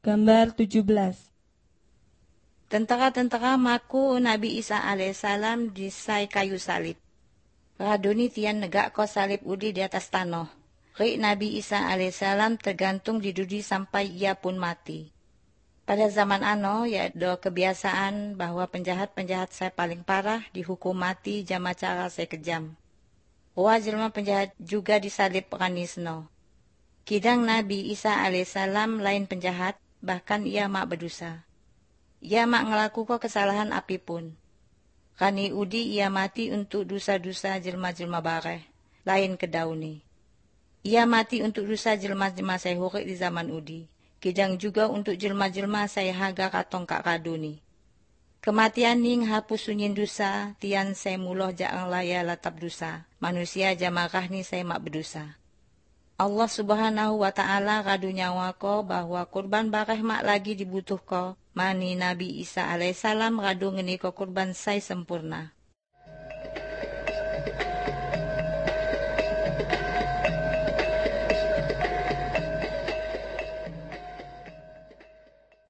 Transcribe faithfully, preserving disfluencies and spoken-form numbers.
Gambar tujuh belas. Tentara-tentara maku Nabi Isa alaihissalam di sai kayu salib. Raduni tian negak ko salib udi di atas tanah. Rik Nabi Isa alaihissalam tergantung di dudi sampai ia pun mati. Pada zaman ano, ya do kebiasaan bahwa penjahat-penjahat saya paling parah dihukum mati jama cara saya kejam. Wah jelma penjahat juga disalib pekanisno. Kidang Nabi Isa alaihissalam lain penjahat, bahkan ia mak berdosa. Ia mak ngelakukan kesalahan apapun. Kani udi ia mati untuk dosa-dosa jelma-jelma bareh, lain kedauni. Ia mati untuk dosa jelma-jelma saya hurik di zaman udi. Kidang juga untuk jelma-jelma saya haga katong kak kaduni. Kematian ning hapus sunyin dosa, tian saya muloh jaang laya latap dosa. Manusia jamakah ni saya mak berdosa. Allah subhanahu wa ta'ala kadu nyawa ko bahwa kurban bareh mak lagi dibutuh ko. Mani Nabi Isa alaihissalam kadu ngeni ko kurban saya sempurna.